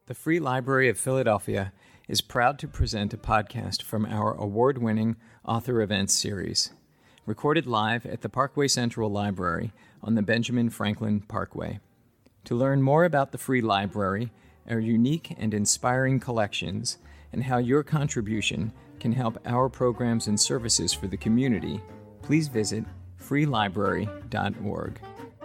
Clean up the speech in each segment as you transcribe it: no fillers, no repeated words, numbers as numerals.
The Free Library of Philadelphia is proud to present a podcast from our award-winning Author Events series, recorded live at the Parkway Central Library on the Benjamin Franklin Parkway. To learn more about the Free Library, our unique and inspiring collections, and how your contribution can help our programs and services for the community, please visit freelibrary.org.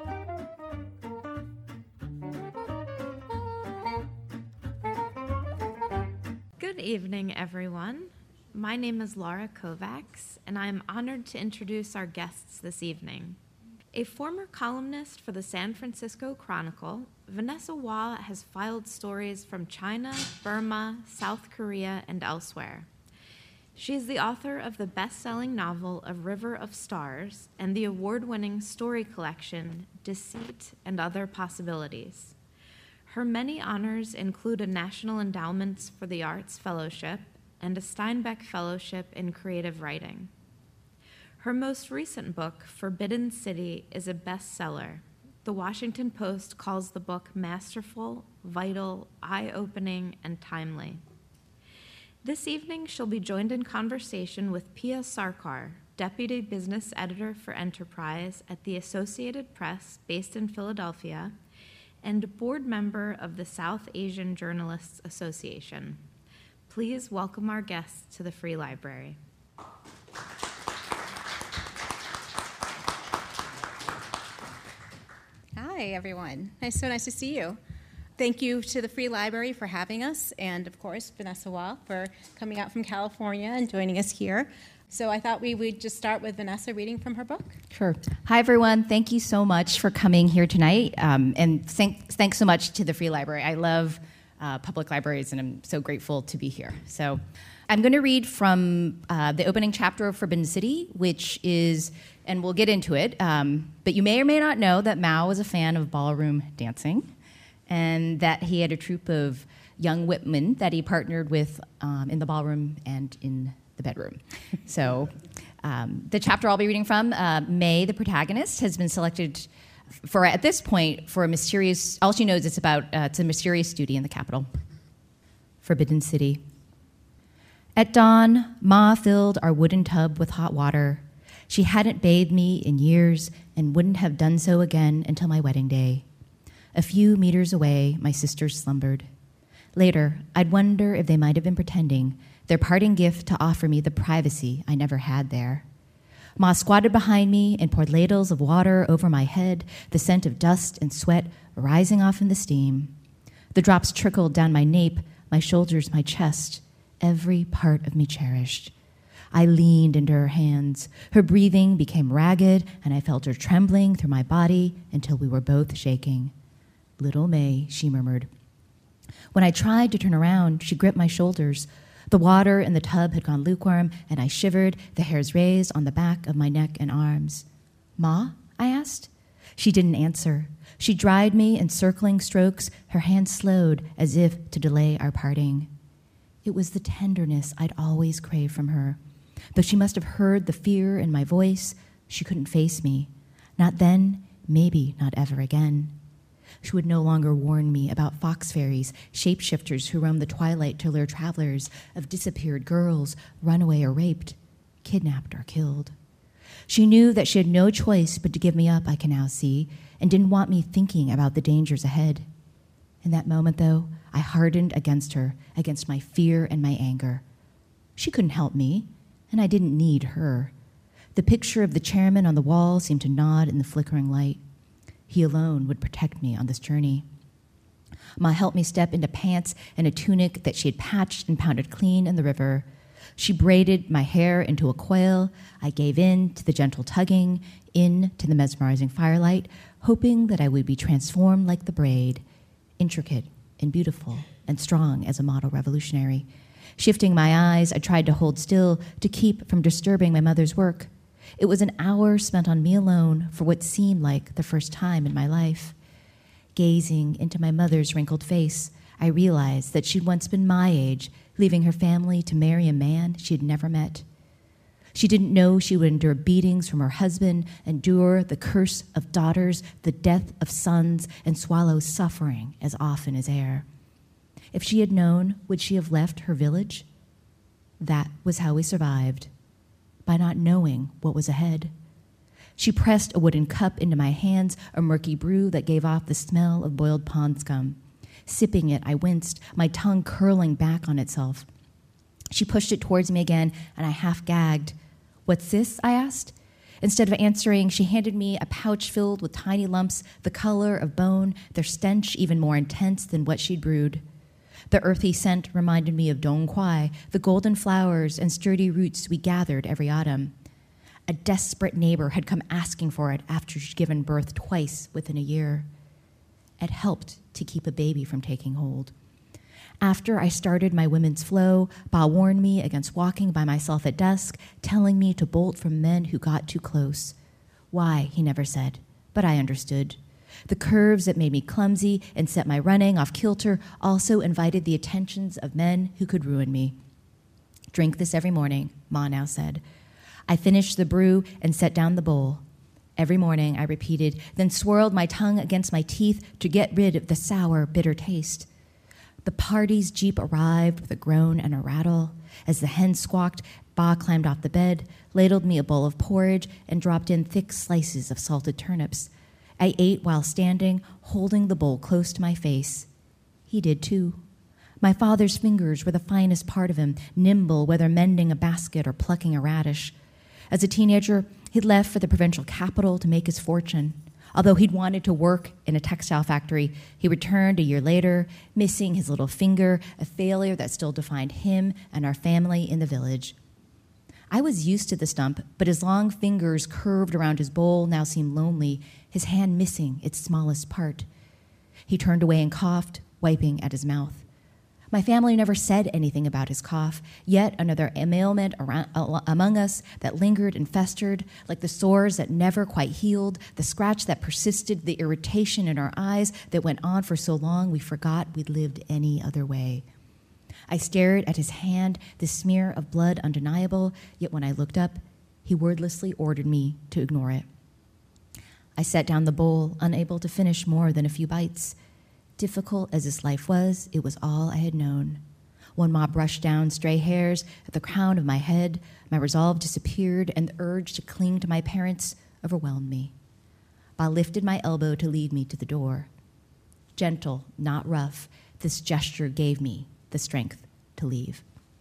Good evening, everyone. My name is Laura Kovacs, and I am honored to introduce our guests this evening. A former columnist for the San Francisco Chronicle, Vanessa Wah has filed stories from China, Burma, South Korea, and elsewhere. She is the author of the best-selling novel A River of Stars and the award-winning story collection Deceit and Other Possibilities. Her many honors include a National Endowments for the Arts Fellowship and a Steinbeck Fellowship in Creative Writing. Her most recent book, Forbidden City, is a bestseller. The Washington Post calls the book masterful, vital, eye-opening, and timely. This evening, she'll be joined in conversation with Pia Sarkar, Deputy Business Editor for Enterprise at the Associated Press, based in Philadelphia, and board member of the South Asian Journalists Association. Please welcome our guests to the Free Library. Hi, everyone. So nice to see you. Thank you to the Free Library for having us, and of course, Vanessa Wah for coming out from California and joining us here. So I thought we would just start with Vanessa reading from her book. Sure. Hi, everyone. Thank you so much for coming here tonight, and thanks so much to the Free Library. I love public libraries, and I'm so grateful to be here. So I'm going to read from the opening chapter of Forbidden City, which is, and we'll get into it, but you may or may not know that Mao was a fan of ballroom dancing, and that he had a troupe of young women that he partnered with in the ballroom and in the bedroom. So the chapter I'll be reading from, May, the protagonist, has been selected for, at this point, for a mysterious, all she knows it's about, it's a mysterious duty in the capital. Forbidden City. At dawn, Ma filled our wooden tub with hot water. She hadn't bathed me in years and wouldn't have done so again until my wedding day. A few meters away, my sisters slumbered. Later, I'd wonder if they might have been pretending, their parting gift to offer me the privacy I never had there. Ma squatted behind me and poured ladles of water over my head, the scent of dust and sweat rising off in the steam. The drops trickled down my nape, my shoulders, my chest, every part of me cherished. I leaned into her hands. Her breathing became ragged, and I felt her trembling through my body until we were both shaking. "Little May," she murmured. When I tried to turn around, she gripped my shoulders. The water in the tub had gone lukewarm, and I shivered, the hairs raised on the back of my neck and arms. "Ma?" I asked. She didn't answer. She dried me in circling strokes, her hands slowed as if to delay our parting. It was the tenderness I'd always craved from her. But she must have heard the fear in my voice. She couldn't face me. Not then, maybe not ever again. She would no longer warn me about fox fairies, shapeshifters who roam the twilight to lure travelers, of disappeared girls, runaway or raped, kidnapped or killed. She knew that she had no choice but to give me up, I can now see, and didn't want me thinking about the dangers ahead. In that moment, though, I hardened against her, against my fear and my anger. She couldn't help me, and I didn't need her. The picture of the chairman on the wall seemed to nod in the flickering light. He alone would protect me on this journey. Ma helped me step into pants and a tunic that she had patched and pounded clean in the river. She braided my hair into a coil. I gave in to the gentle tugging, in to the mesmerizing firelight, hoping that I would be transformed like the braid, intricate and beautiful and strong as a model revolutionary. Shifting my eyes, I tried to hold still to keep from disturbing my mother's work. It was an hour spent on me alone for what seemed like the first time in my life. Gazing into my mother's wrinkled face, I realized that she'd once been my age, leaving her family to marry a man she had never met. She didn't know she would endure beatings from her husband, endure the curse of daughters, the death of sons, and swallow suffering as often as air. If she had known, would she have left her village? That was how we survived, by not knowing what was ahead. She pressed a wooden cup into my hands, a murky brew that gave off the smell of boiled pond scum. Sipping it, I winced, my tongue curling back on itself. She pushed it towards me again, and I half gagged. "What's this?" I asked. Instead of answering, she handed me a pouch filled with tiny lumps, the color of bone, their stench even more intense than what she'd brewed. The earthy scent reminded me of dong quai, the golden flowers and sturdy roots we gathered every autumn. A desperate neighbor had come asking for it after she'd given birth twice within a year. It helped to keep a baby from taking hold. After I started my women's flow, Ba warned me against walking by myself at dusk, telling me to bolt from men who got too close. Why, he never said, but I understood. The curves that made me clumsy and set my running off kilter also invited the attentions of men who could ruin me. "Drink this every morning," Ma now said. I finished the brew and set down the bowl. Every morning, I repeated, then swirled my tongue against my teeth to get rid of the sour, bitter taste. The party's jeep arrived with a groan and a rattle. As the hen squawked, Ba climbed off the bed, ladled me a bowl of porridge, and dropped in thick slices of salted turnips. I ate while standing, holding the bowl close to my face. He did too. My father's fingers were the finest part of him, nimble whether mending a basket or plucking a radish. As a teenager, he'd left for the provincial capital to make his fortune. Although he'd wanted to work in a textile factory, he returned a year later, missing his little finger, a failure that still defined him and our family in the village. I was used to the stump, but his long fingers curved around his bowl now seemed lonely, his hand missing its smallest part. He turned away and coughed, wiping at his mouth. My family never said anything about his cough, yet another ailment among us that lingered and festered, like the sores that never quite healed, the scratch that persisted, the irritation in our eyes that went on for so long we forgot we'd lived any other way. I stared at his hand, the smear of blood undeniable, yet when I looked up, he wordlessly ordered me to ignore it. I set down the bowl, unable to finish more than a few bites. Difficult as this life was, it was all I had known. When Ma brushed down stray hairs at the crown of my head, my resolve disappeared, and the urge to cling to my parents overwhelmed me. Ba lifted my elbow to lead me to the door. Gentle, not rough, this gesture gave me the strength to leave.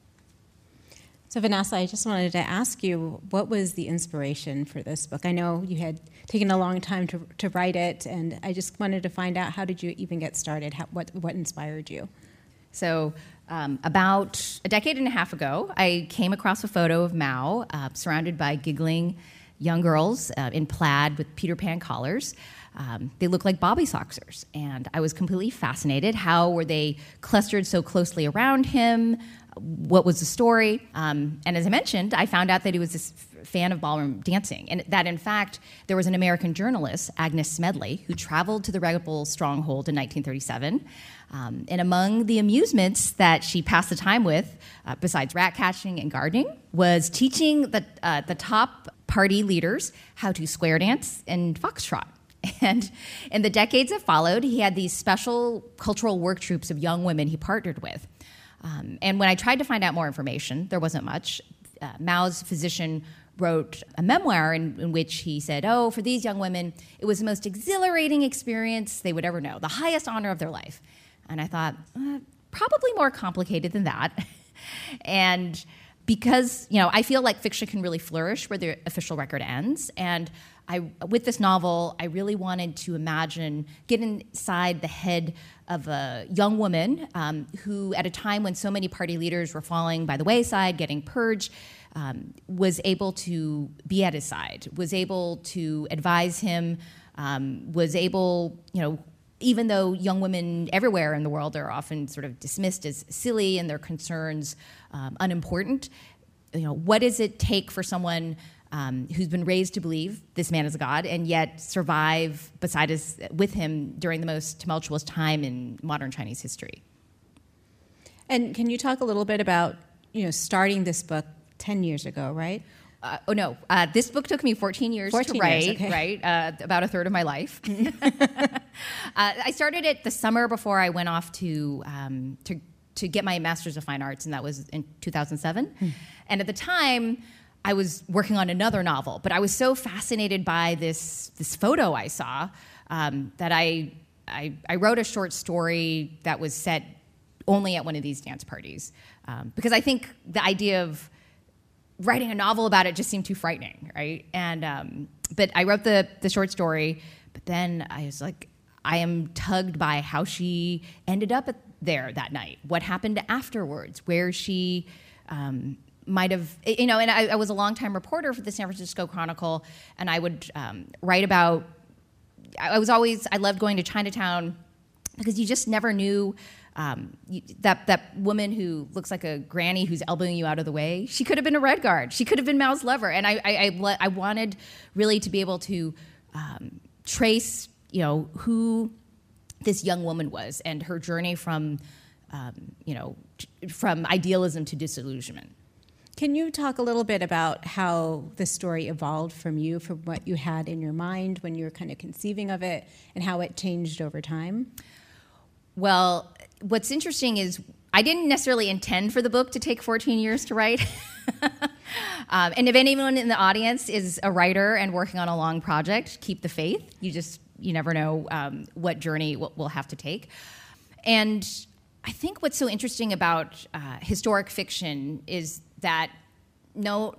So Vanessa, I just wanted to ask you, what was the inspiration for this book? I know you had taken a long time to write it, and I just wanted to find out, how did you even get started? What inspired you? So about a decade and a half ago, I came across a photo of Mao surrounded by giggling young girls in plaid with Peter Pan collars. They looked like bobby soxers, and I was completely fascinated. How were they clustered so closely around him? What was the story? And as I mentioned, I found out that he was this fan of ballroom dancing, and that, in fact, there was an American journalist, Agnes Smedley, who traveled to the rebel stronghold in 1937. And among the amusements that she passed the time with, besides rat catching and gardening, was teaching the top party leaders how to square dance and foxtrot. And in the decades that followed, he had these special cultural work troops of young women he partnered with. And when I tried to find out more information, there wasn't much. Mao's physician wrote a memoir in which he said, for these young women, it was the most exhilarating experience they would ever know, the highest honor of their life. And I thought, probably more complicated than that. And because, I feel like fiction can really flourish where the official record ends. And with this novel, I really wanted to get inside the head of a young woman who, at a time when so many party leaders were falling by the wayside, getting purged, was able to be at his side, was able to advise him, was able, even though young women everywhere in the world are often sort of dismissed as silly and their concerns unimportant, what does it take for someone who's been raised to believe this man is a god and yet survive with him during the most tumultuous time in modern Chinese history? And can you talk a little bit about, starting this book 10 years ago, right? This book took me 14 years to 14 write, years, okay. right? About a third of my life. I started it the summer before I went off to get my Master's of Fine Arts, and that was in 2007. And at the time, I was working on another novel, but I was so fascinated by this photo I saw that I wrote a short story that was set only at one of these dance parties, because I think the idea of writing a novel about it just seemed too frightening, right? And but I wrote the short story, but then I was like, I am tugged by how she ended up there that night, what happened afterwards, where she might have, and I was a longtime reporter for the San Francisco Chronicle, and I would write about, I loved going to Chinatown because you just never knew that woman who looks like a granny who's elbowing you out of the way. She could have been a Red Guard. She could have been Mao's lover. And I wanted really to be able to trace, who this young woman was and her journey from idealism to disillusionment. Can you talk a little bit about how the story evolved from what you had in your mind when you were kind of conceiving of it, and how it changed over time? Well, what's interesting is I didn't necessarily intend for the book to take 14 years to write. And if anyone in the audience is a writer and working on a long project, keep the faith. You never know what journey we'll have to take. And I think what's so interesting about historic fiction is that not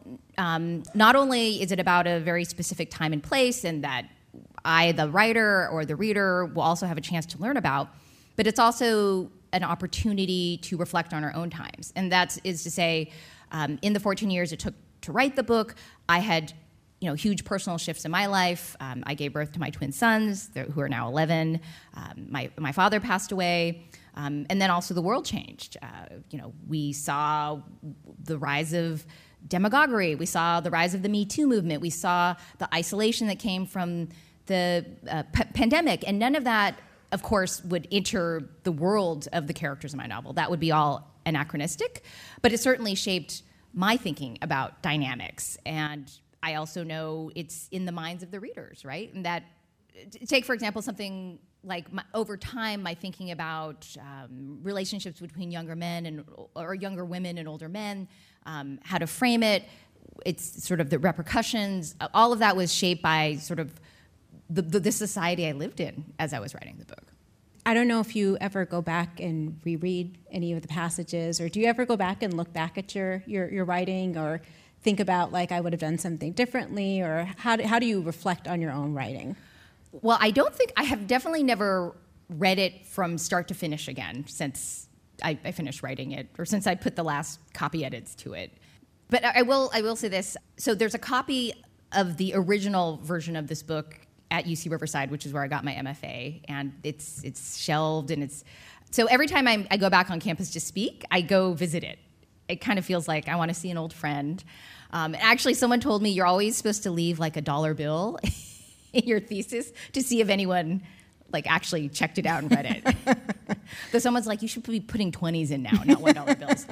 only is it about a very specific time and place, and that I, the writer or the reader, will also have a chance to learn about, but it's also an opportunity to reflect on our own times. And that is to say, in the 14 years it took to write the book, I had huge personal shifts in my life. I gave birth to my twin sons, who are now 11. My father passed away. And then also the world changed. We saw the rise of demagoguery. We saw the rise of the Me Too movement. We saw the isolation that came from the pandemic. And none of that, of course, would enter the world of the characters in my novel. That would be all anachronistic. But it certainly shaped my thinking about dynamics. And I also know it's in the minds of the readers, right? And that, take, for example, something like over time, my thinking about relationships between younger men or younger women and older men, how to frame it, it's sort of the repercussions, all of that was shaped by sort of the society I lived in as I was writing the book. I don't know if you ever go back and reread any of the passages, or do you ever go back and look back at your writing, or think about, like, I would have done something differently, or how do you reflect on your own writing? Well, I have definitely never read it from start to finish again since I finished writing it, or since I put the last copy edits to it. But I will say this. So there's a copy of the original version of this book at UC Riverside, which is where I got my MFA, and it's shelved, and so every time I go back on campus to speak, I go visit it. It kind of feels like I want to see an old friend. Actually, someone told me you're always supposed to leave like a $1 bill in your thesis to see if anyone actually checked it out and read it. But someone's like, you should be putting 20s in now, not $1 bills.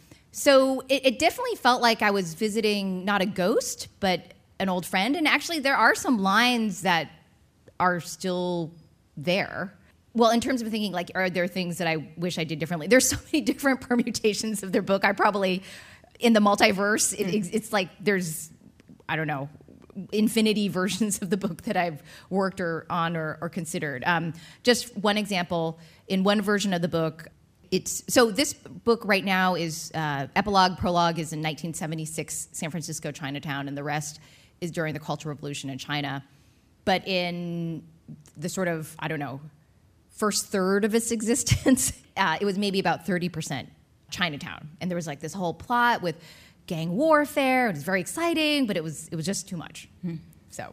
So it definitely felt like I was visiting not a ghost, but an old friend. And actually, there are some lines that are still there. Well, in terms of thinking, are there things that I wish I did differently? There's so many different permutations of their book. I probably, in the multiverse, it's like there's, I don't know, infinity versions of the book that I've worked on or considered. Just one example, in one version of the book, so this book right now is epilogue, prologue is in 1976 San Francisco, Chinatown, and the rest is during the Cultural Revolution in China. But in the sort of, I don't know, first third of its existence, it was maybe about 30% Chinatown. And there was this whole plot with gang warfare. It was very exciting, but it was just too much. So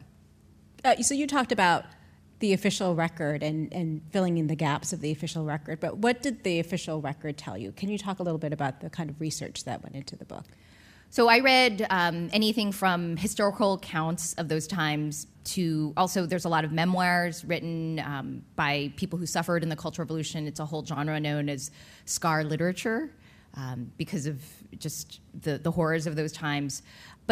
you talked about the official record and filling in the gaps of the official record, but what did the official record tell you? Can you talk a little bit about the kind of research that went into the book? So I read anything from historical accounts of those times to also there's a lot of memoirs written by people who suffered in the Cultural Revolution. It's a whole genre known as scar literature because of just the horrors of those times. But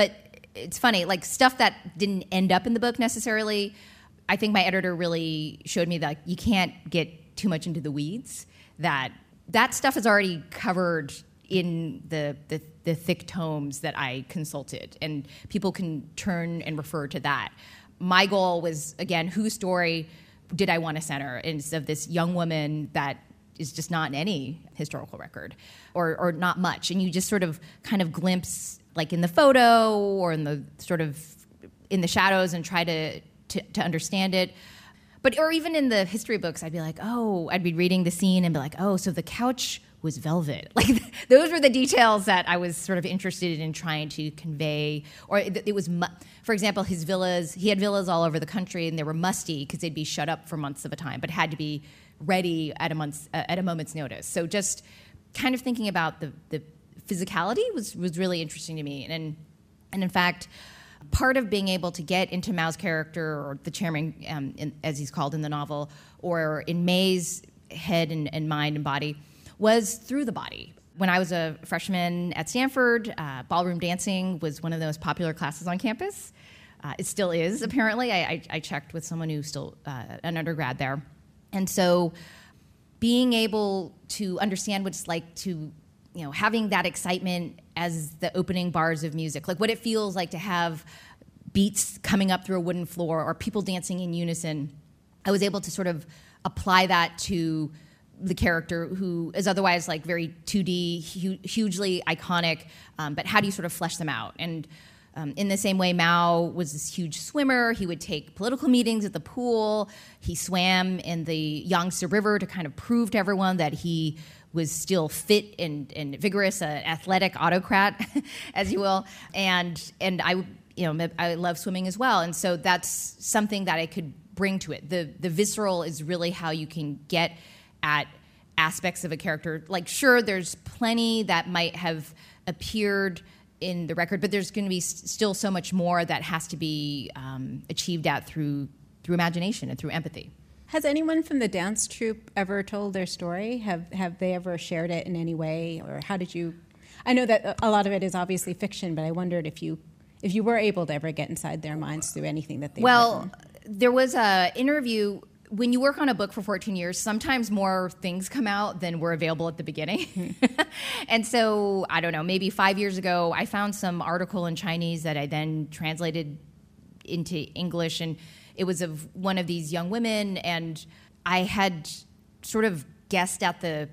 it's funny, like stuff that didn't end up in the book necessarily. I think my editor really showed me that you can't get too much into the weeds, that stuff is already covered in the thick tomes that I consulted, and people can turn and refer to that. My goal was, again, whose story did I want to center instead of this young woman that is just not in any historical record or not much, and you just sort of kind of glimpse like in the photo or in the sort of in the shadows and try to understand it. But or even in the history books, I'd be like, oh, I'd be reading the scene and be like, oh, so the couch was velvet. Like those were the details that I was sort of interested in trying to convey. Or it was, for example, his villas. He had villas all over the country, and they were musty because they'd be shut up for months of a time, but had to be ready at a moment's notice. So just kind of thinking about the physicality was really interesting to me. And in fact, part of being able to get into Mao's character, or the chairman, as he's called in the novel, or in May's head and mind and body, was through the body. When I was a freshman at Stanford, ballroom dancing was one of the most popular classes on campus. It still is, apparently. I checked with someone who's still an undergrad there. And so being able to understand what it's like to, having that excitement as the opening bars of music, like what it feels like to have beats coming up through a wooden floor or people dancing in unison, I was able to sort of apply that to the character who is otherwise like very 2D, hugely iconic, but how do you sort of flesh them out? And in the same way, Mao was this huge swimmer. He would take political meetings at the pool. He swam in the Yangtze River to kind of prove to everyone that he was still fit and vigorous, an athletic autocrat, as you will. And I love swimming as well. And so that's something that I could bring to it. The visceral is really how you can get at aspects of a character. Like, sure, there's plenty that might have appeared in the record, but there's going to be still so much more that has to be achieved at through imagination and through empathy. Has anyone from the dance troupe ever told their story? Have they ever shared it in any way, or how did you? I know that a lot of it is obviously fiction, but I wondered if you were able to ever get inside their minds through anything that they've written. There was an interview. When you work on a book for 14 years, sometimes more things come out than were available at the beginning. And so, I don't know, maybe 5 years ago, I found some article in Chinese that I then translated into English, and it was of one of these young women, and I had sort of guessed at the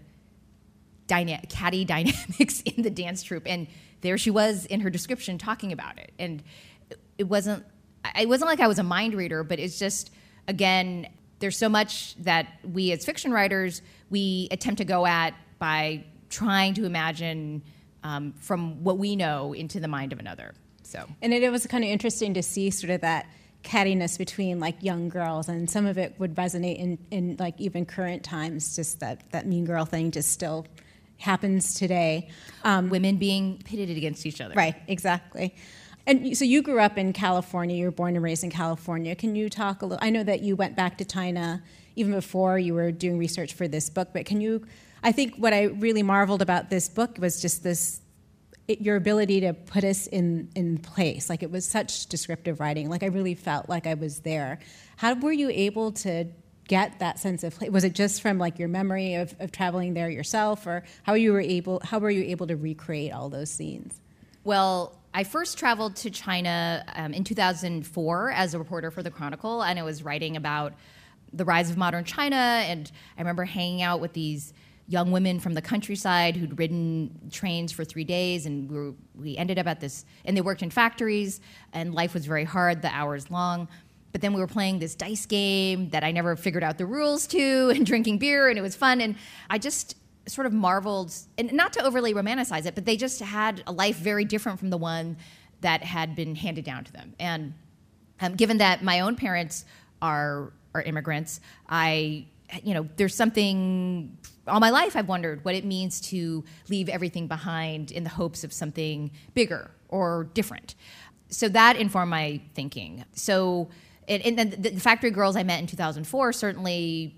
catty dynamics in the dance troupe, and there she was in her description talking about it. And it wasn't like I was a mind reader, but it's just, again, there's so much that we as fiction writers, we attempt to go at by trying to imagine from what we know into the mind of another. So, and it was kind of interesting to see sort of that cattiness between like young girls, and some of it would resonate in like even current times, just that mean girl thing just still happens today. Women being pitted against each other. Right, exactly. And so you grew up in California. You were born and raised in California. Can you talk a little? I know that you went back to China even before you were doing research for this book, but can you? I think what I really marveled about this book was just your ability to put us in place. Like, it was such descriptive writing. Like, I really felt like I was there. How were you able to get that sense of place? Was it just from like your memory of traveling there yourself, or how were you able to recreate all those scenes? Well, I first traveled to China in 2004 as a reporter for the Chronicle, and I was writing about the rise of modern China, and I remember hanging out with these young women from the countryside who'd ridden trains for 3 days, and we ended up at this, and they worked in factories, and life was very hard, the hours long. But then we were playing this dice game that I never figured out the rules to, and drinking beer, and it was fun, and I just sort of marveled, and not to overly romanticize it, but they just had a life very different from the one that had been handed down to them. And given that my own parents are immigrants, there's something, all my life I've wondered what it means to leave everything behind in the hopes of something bigger or different. So that informed my thinking. So, and then the factory girls I met in 2004 certainly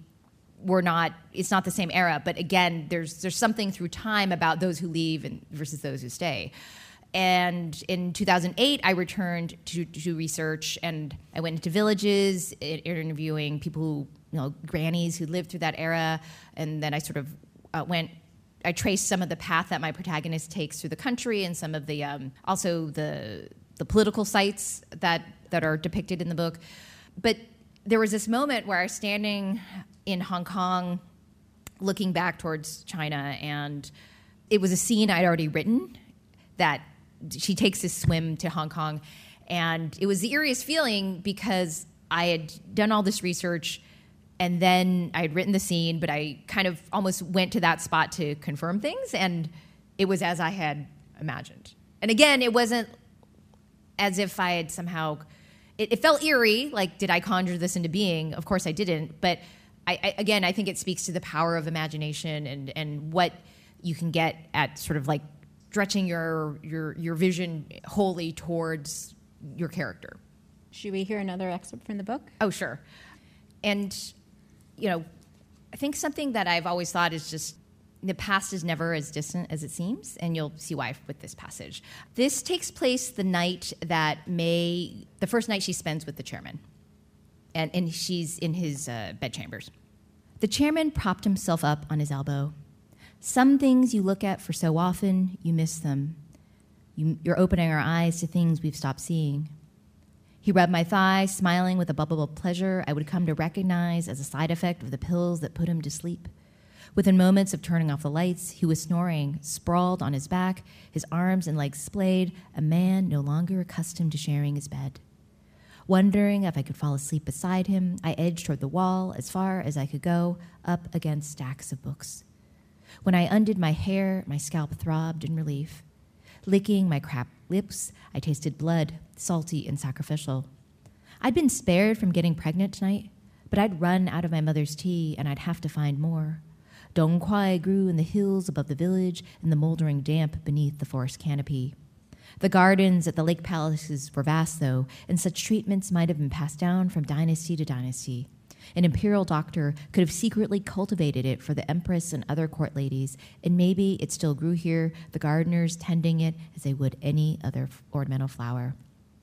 it's not the same era, but again, there's something through time about those who leave versus those who stay. And in 2008, I returned to research, and I went into villages, interviewing people who, grannies who lived through that era. And then I sort of I traced some of the path that my protagonist takes through the country, and some of the also the political sites that are depicted in the book. But there was this moment where I was standing in Hong Kong, looking back towards China, and it was a scene I'd already written, that she takes this swim to Hong Kong. And it was the eeriest feeling because I had done all this research, and then I had written the scene, but I kind of almost went to that spot to confirm things, and it was as I had imagined. And again, it wasn't as if I had somehow... It felt eerie, like, did I conjure this into being? Of course I didn't, but I think it speaks to the power of imagination and what you can get at sort of like stretching your vision wholly towards your character. Should we hear another excerpt from the book? Oh, sure. And, I think something that I've always thought is just the past is never as distant as it seems, and you'll see why with this passage. This takes place the first night she spends with the chairman, and she's in his bedchambers. The chairman propped himself up on his elbow. Some things you look at for so often, you miss them. You're opening our eyes to things we've stopped seeing. He rubbed my thigh, smiling with a bubble of pleasure I would come to recognize as a side effect of the pills that put him to sleep. Within moments of turning off the lights, he was snoring, sprawled on his back, his arms and legs splayed, a man no longer accustomed to sharing his bed. Wondering if I could fall asleep beside him, I edged toward the wall as far as I could go, up against stacks of books. When I undid my hair, my scalp throbbed in relief. Licking my cracked lips, I tasted blood, salty and sacrificial. I'd been spared from getting pregnant tonight, but I'd run out of my mother's tea and I'd have to find more. Dong Quai grew in the hills above the village and the moldering damp beneath the forest canopy. The gardens at the lake palaces were vast, though, and such treatments might have been passed down from dynasty to dynasty. An imperial doctor could have secretly cultivated it for the empress and other court ladies, and maybe it still grew here, the gardeners tending it as they would any other ornamental flower.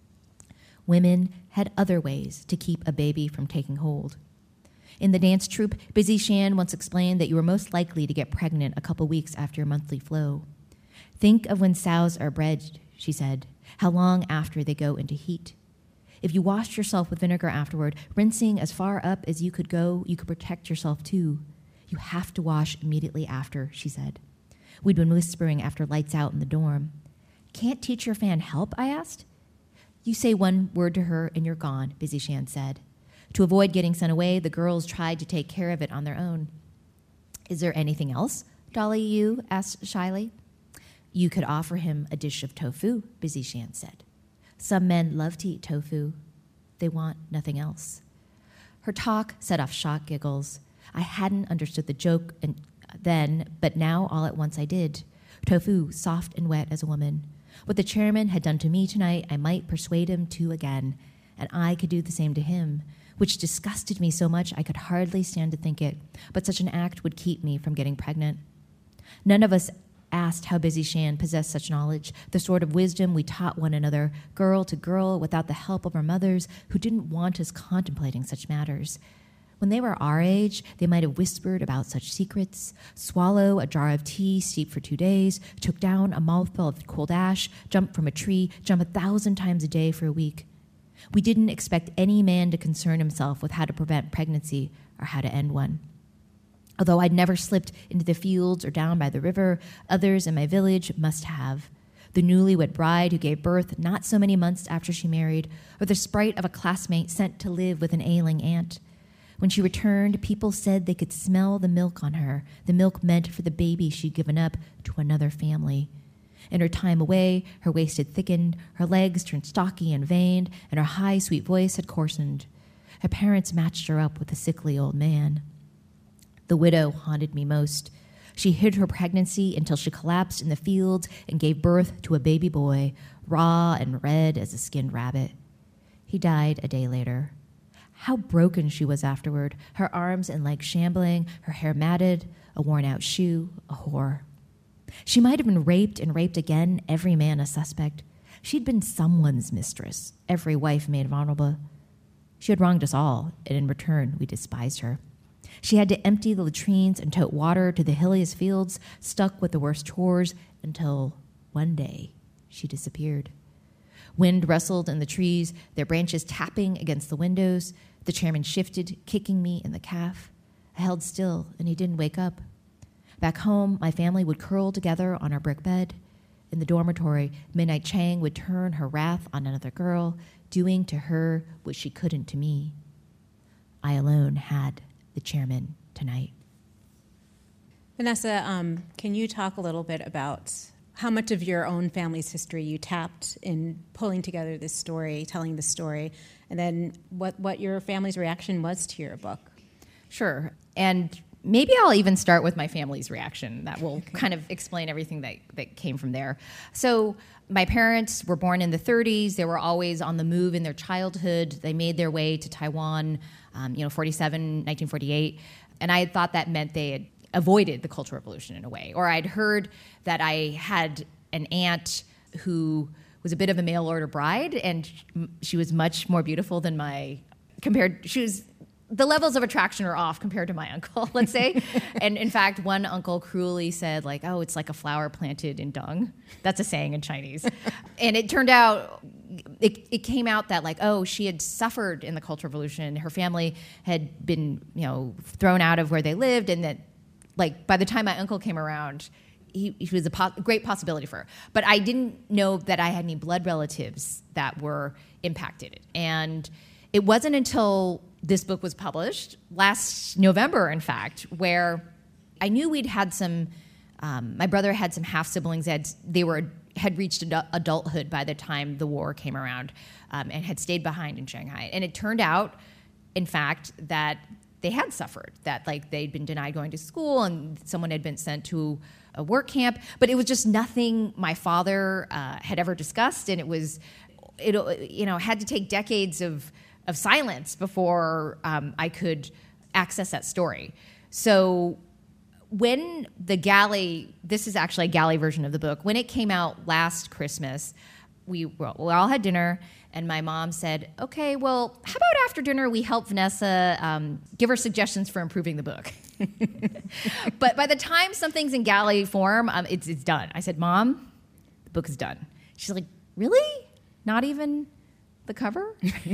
Women had other ways to keep a baby from taking hold. In the dance troupe, Busy Shan once explained that you were most likely to get pregnant a couple weeks after your monthly flow. Think of when sows are bred, she said, how long after they go into heat. If you washed yourself with vinegar afterward, rinsing as far up as you could go, you could protect yourself too. You have to wash immediately after, she said. We'd been whispering after lights out in the dorm. Can't Teacher Fan help, I asked. You say one word to her and you're gone, Busy Shan said. To avoid getting sent away, the girls tried to take care of it on their own. Is there anything else? Dolly Yu asked shyly. You could offer him a dish of tofu, Busy Shan said. Some men love to eat tofu. They want nothing else. Her talk set off shocked giggles. I hadn't understood the joke then, but now all at once I did. Tofu, soft and wet as a woman. What the chairman had done to me tonight, I might persuade him to again, and I could do the same to him, which disgusted me so much I could hardly stand to think it, but such an act would keep me from getting pregnant. None of us asked how Busy Shan possessed such knowledge, the sort of wisdom we taught one another, girl to girl, without the help of our mothers, who didn't want us contemplating such matters. When they were our age, they might have whispered about such secrets, swallow a jar of tea steeped for 2 days, took down a mouthful of cold ash, jumped from a tree, jump 1,000 times a day for a week. We didn't expect any man to concern himself with how to prevent pregnancy or how to end one. Although I'd never slipped into the fields or down by the river, others in my village must have. The newlywed bride who gave birth not so many months after she married, or the sprite of a classmate sent to live with an ailing aunt. When she returned, people said they could smell the milk on her, the milk meant for the baby she'd given up to another family. In her time away, her waist had thickened, her legs turned stocky and veined, and her high, sweet voice had coarsened. Her parents matched her up with a sickly old man. The widow haunted me most. She hid her pregnancy until she collapsed in the fields and gave birth to a baby boy, raw and red as a skinned rabbit. He died a day later. How broken she was afterward, her arms and legs shambling, her hair matted, a worn-out shoe, a whore. She might have been raped and raped again, every man a suspect. She'd been someone's mistress, every wife made vulnerable. She had wronged us all, and in return, we despised her. She had to empty the latrines and tote water to the hilliest fields, stuck with the worst chores, until one day she disappeared. Wind rustled in the trees, their branches tapping against the windows. The chairman shifted, kicking me in the calf. I held still, and he didn't wake up. Back home, my family would curl together on our brick bed. In the dormitory, Midnight Chang would turn her wrath on another girl, doing to her what she couldn't to me. I alone had the chairman tonight. Vanessa, can you talk a little bit about how much of your own family's history you tapped in pulling together this story, telling the story, and then what your family's reaction was to your book? Sure. And maybe I'll even start with my family's reaction. That will kind of explain everything that came from there. So my parents were born in the 30s. They were always on the move in their childhood. They made their way to Taiwan, 1948. And I had thought that meant they had avoided the Cultural Revolution in a way. Or I'd heard that I had an aunt who was a bit of a mail-order bride, and she was much more beautiful than the levels of attraction are off compared to my uncle, let's say. And in fact, one uncle cruelly said, like, oh, it's like a flower planted in dung. That's a saying in Chinese. And it turned out, it came out that, like, oh, she had suffered in the Cultural Revolution. Her family had been, thrown out of where they lived, and that, like, by the time my uncle came around, he was a great possibility for her. But I didn't know that I had any blood relatives that were impacted. And it wasn't until this book was published, last November, in fact, where I knew we'd had some, my brother had some half-siblings that had reached adulthood by the time the war came around, and had stayed behind in Shanghai. And it turned out, in fact, that they had suffered, that, like, they'd been denied going to school and someone had been sent to a work camp, but it was just nothing my father had ever discussed, and it had to take decades of silence before I could access that story. So when the galley, this is actually a galley version of the book, when it came out last Christmas, we all had dinner, and my mom said, okay, well, how about after dinner we help Vanessa give her suggestions for improving the book? But by the time something's in galley form, it's done. I said, Mom, the book is done. She's like, really? Not even the cover?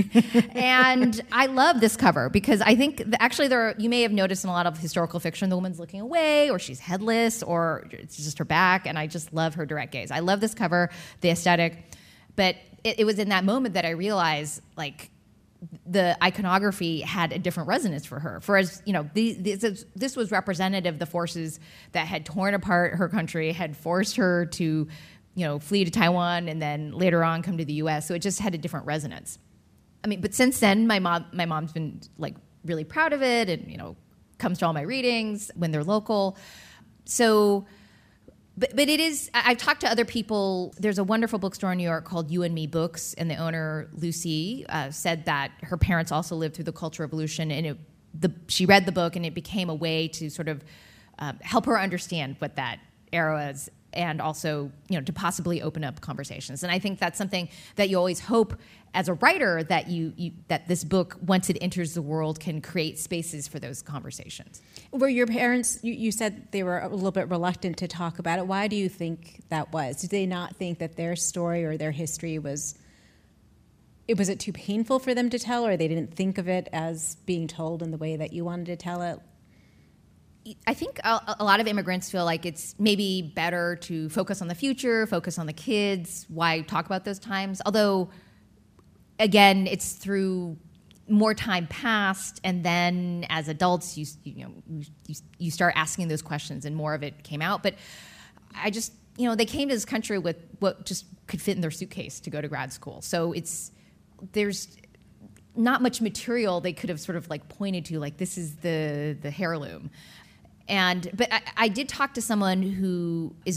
And I love this cover because I think actually you may have noticed in a lot of historical fiction the woman's looking away, or she's headless, or it's just her back, and I just love her direct gaze. I love this cover, the aesthetic, but it was in that moment that I realized, like, the iconography had a different resonance for her. For as this was representative of the forces that had torn apart her country, had forced her to flee to Taiwan, and then later on come to the U.S. So it just had a different resonance. I mean, but since then, my mom's been, like, really proud of it, and comes to all my readings when they're local. So, but it is. I've talked to other people. There's a wonderful bookstore in New York called You and Me Books, and the owner, Lucy, said that her parents also lived through the Cultural Revolution, and she read the book, and it became a way to sort of help her understand what that era is, and also, to possibly open up conversations. And I think that's something that you always hope as a writer, that that this book, once it enters the world, can create spaces for those conversations. Were your parents, you said they were a little bit reluctant to talk about it. Why do you think that was? Did they not think that their story or their history was it too painful for them to tell, or they didn't think of it as being told in the way that you wanted to tell it? I think a lot of immigrants feel like it's maybe better to focus on the future, focus on the kids. Why talk about those times? Although, again, it's through more time passed, and then as adults, you start asking those questions, and more of it came out. But I just, they came to this country with what just could fit in their suitcase to go to grad school. So there's not much material they could have sort of, like, pointed to, like, this is the heirloom. But I did talk to someone who is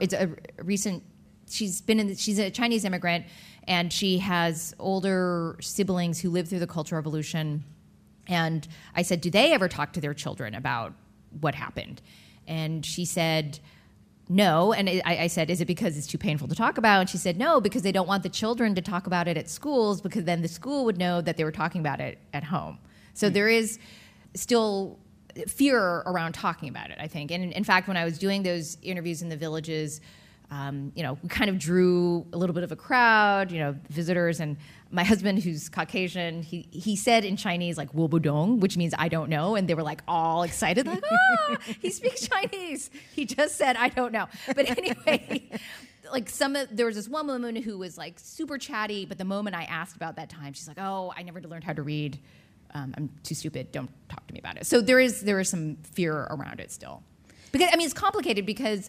she's a Chinese immigrant, and she has older siblings who lived through the Cultural Revolution. And I said, do they ever talk to their children about what happened? And she said, no. And I said, is it because it's too painful to talk about? And she said, no, because they don't want the children to talk about it at schools, because then the school would know that they were talking about it at home. So there is still fear around talking about it, I think. And in fact, when I was doing those interviews in the villages, we kind of drew a little bit of a crowd, visitors. And my husband, who's Caucasian, he said in Chinese, like, "wo bu dong," which means I don't know. And they were like all excited, like, he speaks Chinese. He just said, I don't know. But anyway, like there was this one woman who was like super chatty. But the moment I asked about that time, she's like, oh, I never learned how to read. I'm too stupid. Don't talk to me about it. So there is some fear around it still. Because, it's complicated because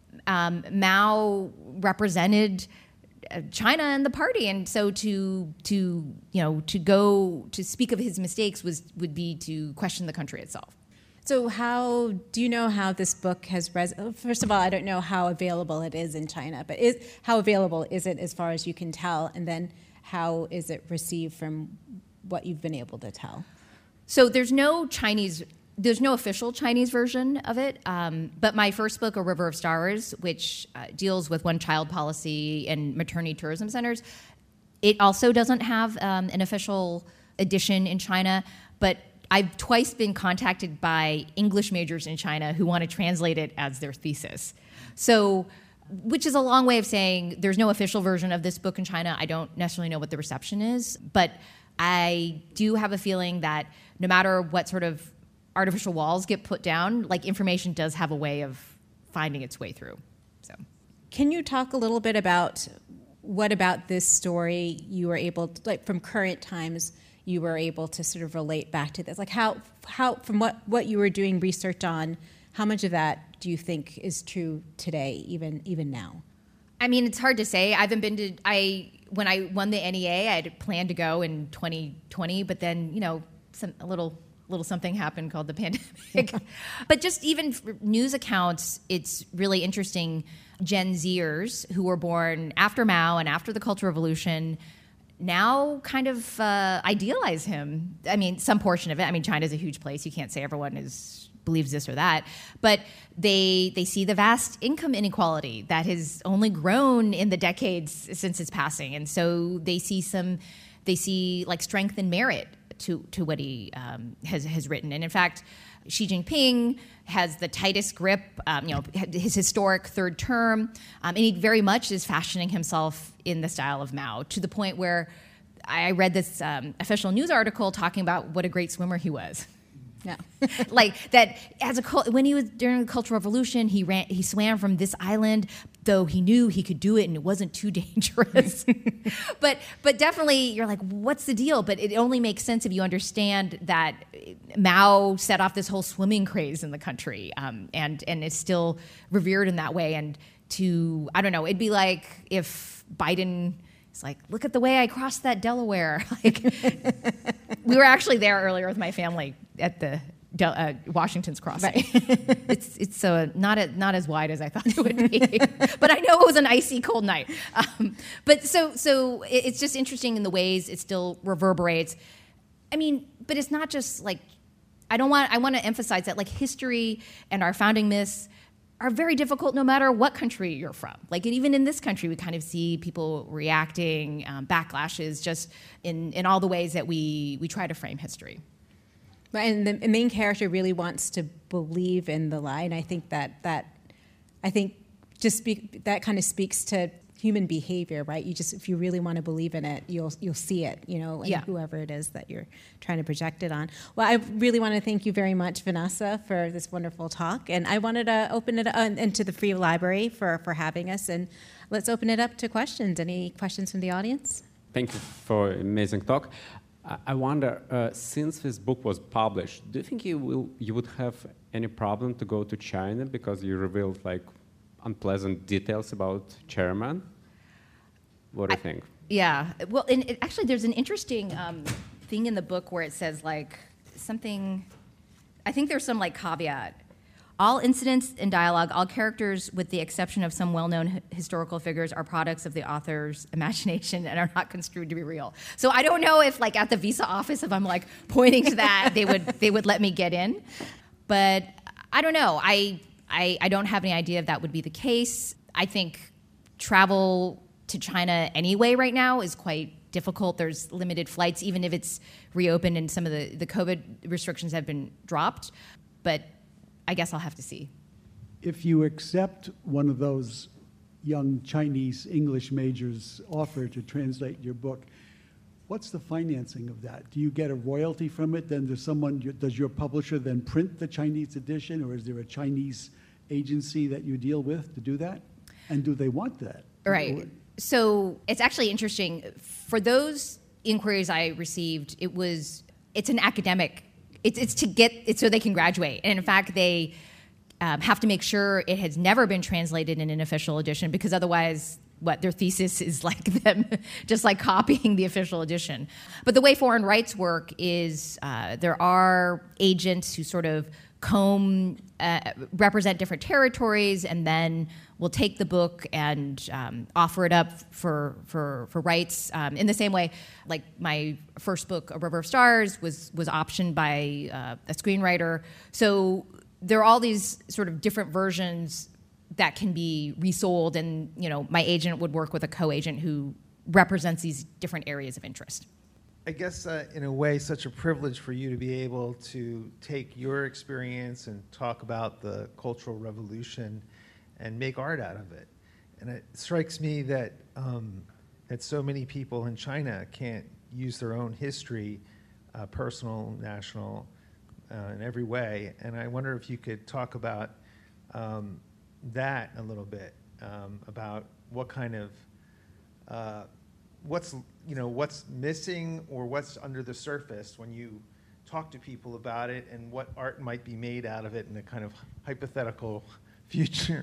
Mao represented China and the party, and so to go to speak of his mistakes would be to question the country itself. So do you know how this book has first of all, I don't know how available it is in China, but how available is it as far as you can tell, and then how is it received from what you've been able to tell? So there's no official Chinese version of it, but my first book, A River of Stars, which deals with one-child policy and maternity tourism centers, it also doesn't have an official edition in China, but I've twice been contacted by English majors in China who want to translate it as their thesis. So, which is a long way of saying there's no official version of this book in China. I don't necessarily know what the reception is, but I do have a feeling that no matter what sort of artificial walls get put down, like, information does have a way of finding its way through. So, can you talk a little bit about what about this story you were able to, like, from current times, you were able to sort of relate back to this? Like, how from what you were doing research on, how much of that do you think is true today, even now? It's hard to say. When I won the NEA, I had planned to go in 2020, but then, a little something happened called the pandemic. But just even news accounts, it's really interesting. Gen Zers who were born after Mao and after the Cultural Revolution now kind of idealize him. Some portion of it. China's a huge place. You can't say everyone believes this or that. But they see the vast income inequality that has only grown in the decades since its passing. And so they see like strength and merit to what he has written. And in fact, Xi Jinping has the tightest grip, his historic third term, and he very much is fashioning himself in the style of Mao, to the point where I read this official news article talking about what a great swimmer he was. Yeah. Like that, when he was during the Cultural Revolution, he swam from this island, though he knew he could do it and it wasn't too dangerous. but definitely, you're like, what's the deal? But it only makes sense if you understand that Mao set off this whole swimming craze in the country, and is still revered in that way. And I don't know, it'd be like if Biden. It's like, look at the way I crossed that Delaware. Like, we were actually there earlier with my family at the Washington's crossing. Right. It's not as wide as I thought it would be, but I know it was an icy cold night. But so it's just interesting in the ways it still reverberates. But it's not just like I want to emphasize that, like, history and our founding myths are very difficult no matter what country you're from. Like, even in this country, we kind of see people reacting, backlashes, just in all the ways that we try to frame history. And the main character really wants to believe in the lie, and I think that kind of speaks to human behavior, right? If you really want to believe in it, you'll see it, in whoever it is that you're trying to project it on. Well, I really want to thank you very much, Vanessa, for this wonderful talk, and I wanted to open it up into the Free Library for having us, and let's open it up to questions. Any questions from the audience? Thank you for an amazing talk. I wonder, since this book was published, do you think you would have any problem to go to China because you revealed unpleasant details about chairman? What do you think? Yeah. Well, actually, there's an interesting thing in the book where it says something. I think there's some caveat. All incidents in dialogue, all characters, with the exception of some well-known historical figures, are products of the author's imagination and are not construed to be real. So I don't know if, at the visa office, if I'm pointing to that, they would let me get in. But I don't know. I I don't have any idea if that would be the case. I think travel to China anyway right now is quite difficult. There's limited flights, even if it's reopened and some of the COVID restrictions have been dropped. But I guess I'll have to see. If you accept one of those young Chinese English majors' offer to translate your book, what's the financing of that? Do you get a royalty from it? Then does your publisher then print the Chinese edition, or is there a Chinese agency that you deal with to do that? And do they want that? Right. So it's actually interesting. For those inquiries I received, it's an academic. It's to get it so they can graduate. And in fact, they have to make sure it has never been translated in an official edition, because otherwise, their thesis is like them just like copying the official edition. But the way foreign rights work is there are agents who sort of represent different territories, and then will take the book and offer it up for rights. In the same way, like my first book, A River of Stars, was optioned by a screenwriter. So there are all these sort of different versions that can be resold, and my agent would work with a co-agent who represents these different areas of interest. I guess in a way, such a privilege for you to be able to take your experience and talk about the Cultural Revolution and make art out of it. And it strikes me that that so many people in China can't use their own history, personal, national, in every way. And I wonder if you could talk about that a little bit, about what kind of what's missing or what's under the surface when you talk to people about it, and what art might be made out of it in a kind of hypothetical future.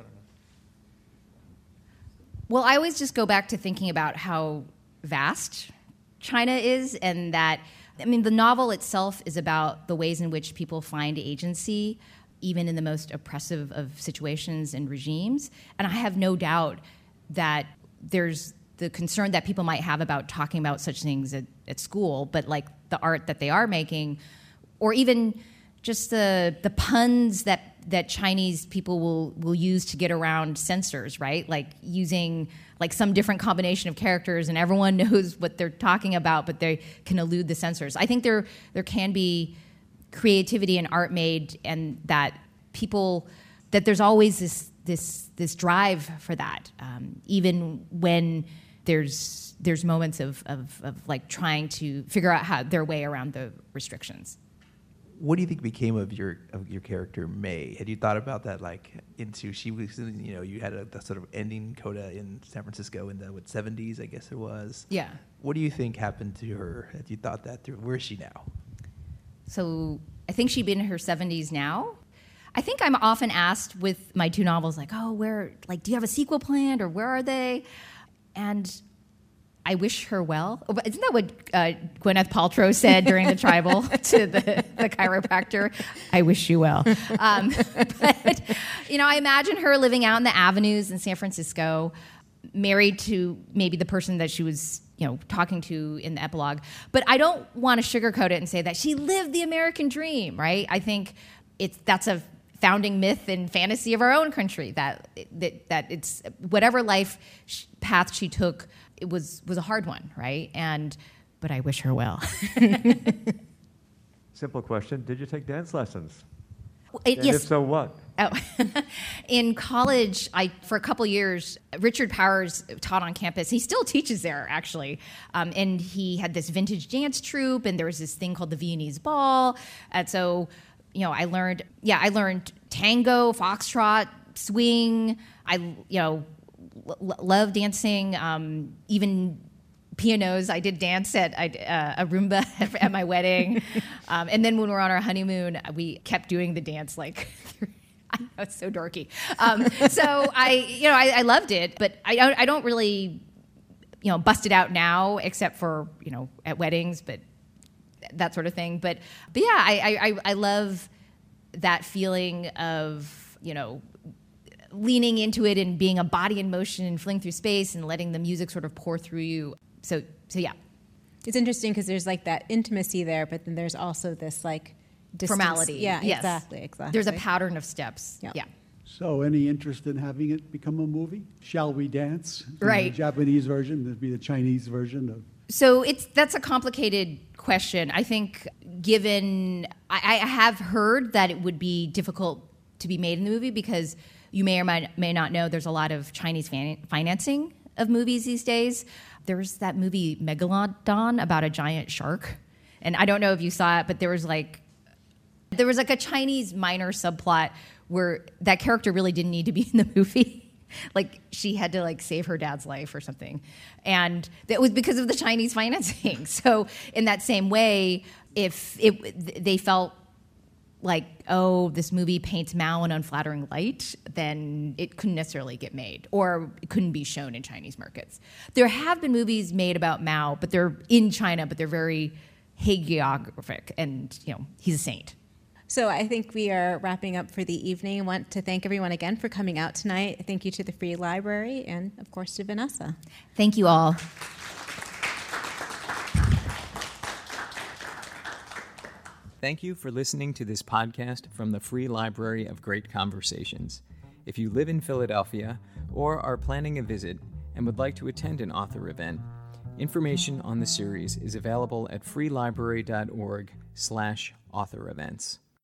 Well, I always just go back to thinking about how vast China is, and that, the novel itself is about the ways in which people find agency, even in the most oppressive of situations and regimes. And I have no doubt that there's the concern that people might have about talking about such things at school, but like the art that they are making, or even just the puns that Chinese people will use to get around censors, right? Like using like some different combination of characters, and everyone knows what they're talking about, but they can elude the censors. I think there can be creativity and art made, and that there's always this drive for that, even when there's moments of like trying to figure out how their way around the restrictions. What do you think became of your character May? Had you thought about that, like she was, you had a sort of ending coda in San Francisco in the 70s, I guess it was. Yeah. What do you think happened to her? Had you thought that through? Where is she now? So I think she'd been in her 70s now. I think I'm often asked with my two novels, like, do you have a sequel planned, or where are they? And I wish her well. Isn't that what Gwyneth Paltrow said during the tribal to the chiropractor? I wish you well. But, I imagine her living out in the avenues in San Francisco, married to maybe the person that she was, talking to in the epilogue. But I don't want to sugarcoat it and say that she lived the American dream, right? I think that's a founding myth and fantasy of our own country, that it's whatever life path she took, it was a hard one, right? But I wish her well. Simple question: did you take dance lessons? Yes. If so, what? Oh. In college, for a couple years, Richard Powers taught on campus. He still teaches there, actually. And he had this vintage dance troupe, and there was this thing called the Viennese Ball. And so, I learned tango, foxtrot, swing. I, love dancing, even pianos. I did dance at a Roomba at my wedding. And then when we were on our honeymoon, we kept doing the dance like... I know, it's so dorky. So I loved it, but I don't really, bust it out now, except for, at weddings, but that sort of thing. But yeah, I love that feeling of, leaning into it and being a body in motion and fling through space and letting the music sort of pour through you. So yeah. It's interesting because there's like that intimacy there, but then there's also this like distance. formality. Yeah, Yes. exactly. There's a pattern of steps. Yep. Yeah. So any interest in having it become a movie? Shall We Dance? Right. The Japanese version, there'd be the Chinese version of. So that's a complicated question. I think given I have heard that it would be difficult to be made in the movie because you may or may not know there's a lot of Chinese financing of movies these days. There's that movie Megalodon about a giant shark. And I don't know if you saw it, but there was like a Chinese minor subplot where that character really didn't need to be in the movie. Like she had to like save her dad's life or something. And that was because of the Chinese financing. So in that same way, if they felt like, oh, this movie paints Mao in unflattering light, then it couldn't necessarily get made or it couldn't be shown in Chinese markets. There have been movies made about Mao, but they're in China, but they're very hagiographic and, he's a saint. So I think we are wrapping up for the evening. I want to thank everyone again for coming out tonight. Thank you to the Free Library and, of course, to Vanessa. Thank you all. Thank you for listening to this podcast from the Free Library of Great Conversations. If you live in Philadelphia or are planning a visit and would like to attend an author event, information on the series is available at freelibrary.org/author events.